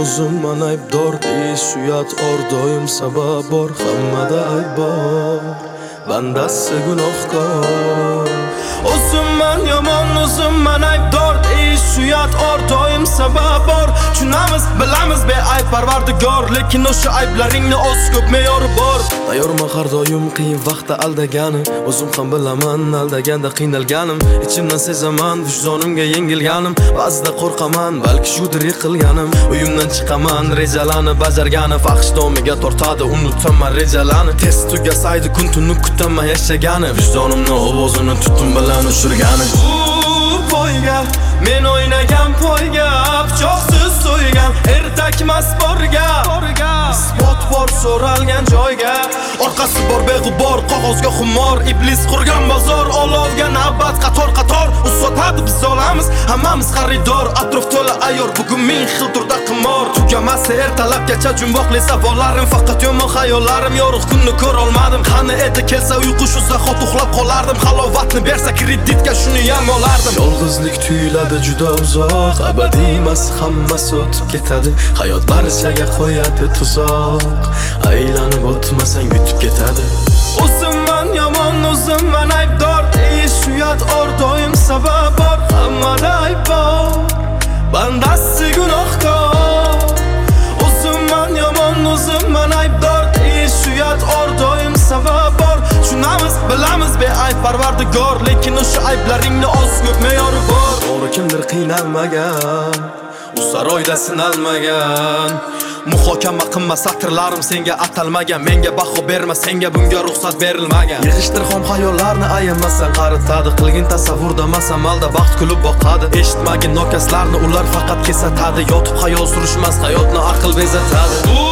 o'zimman aybdor deyish uyat or doim sabab bor, hammada ayb bor, bandasi gunohkor. O'zimman yomon, o'zimman aybdor deyish uyat or doim sabab bor. Tushunamiz, bilamiz beayb Parvardigor, lekin o'sha ayblaringni oz ko'p me'yori bor. Tayyorman har doim qiyin vaqtda aldagani, o'zim ham bilaman aldaganda qiynalganim. Ichimdan sezaman vijdonimga yengilganim, ba'zida qo'rqaman balki shudir yiqilganim. Uyimdan chiqaman rejalarni bajargani, fahsh domiga tortadi unutaman rejalarni. Tez tugasaydi kun tuni kutaman yashagani, vijdonimni ovozini tutum bilan o'chirgani. Poyga men o'ynagan poyga, pichoqsiz so'ygan ertakmas borga. Isbot bor so'ralgan joyga, orqasi bor beg'ubor qog'ozga xumor. Iblis qurgan bozor, olovga navbat qator qator. U sotadi biz olamiz, hammamiz xaridor. Atrof to'la ayyor, bugun ming xil turda qimor. Tugamasa ertalabgacha jumboqli savollarim, faqat yomon xayollarim. Yorug' kunni ko'ra olmadim, qani edi kelsa uyqu shu zahot uxlab qolardim. Halovatni bersa kreditga shuni ham olardim. Yolg'izlik tuyuladi juda uzoq, abadiy emas, hammasi o'tib ketadi. Hayot barchaga qo'yadi tuzoq, aylanib o'tmasang yutib ketadi. O'zimman yomon, o'zimman aybdor deyish uyat or doim sabab bor, hammada ayb bor, bandasi gunohkor. O'zimman yomon, o'zimman aybdor deyish uyat or doim sabab bor. Tushunamiz, bilamiz beayb Parvardigor, lekin o'sha ayblaringni oz ko'p me'yori bor. To'g'ri kimdir qiynalmagan, u saroyda sinalmagan. Muhokama qilma satrlarim senga atalmagan, menga baho berma, senga bunga ruxsat berilmagan. Yig'ishtir xom xayollarni ayamasdan qaritadi, qilgin tasavvurda masamalda baxt kulib boqadi. Eshitmagin nokaslarni, ular faqat kesatadi. Yotib xayol surishmas, hayotni aql bezatadi.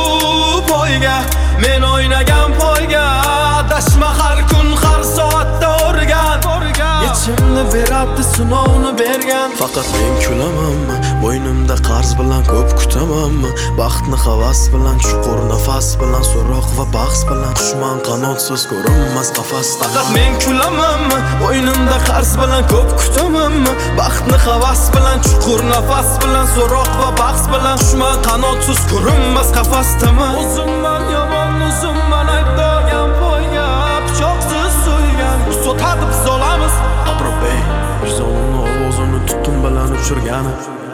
Poyga men o'ynagan poyga, adashma har kun har soatda o'rgan. Yechimni beradi sinovni bergan. Faqat men kulamanmi, bo'ynimda qarz bilan ko'p kutamanmi? Baxtni havas bilan, chuqur nafas bilan, so'roq va bahs bilan, dushman qanotsiz ko'rinmas qafas. Faqat men kulamanmi, bo'ynimda qarz bilan ko'p kutamanmi? Baxtni havas bilan, chuqur nafas bilan, so'roq va bahs bilan, dushman qanotsiz ko'rinmas qafasdaman. O'zimman yomon, o'zimman aybdor, poyga pichoqsiz so'ygan. Sotadi biz olamiz, atrof vijdonimni ovozini tutum bilan o'chirgani.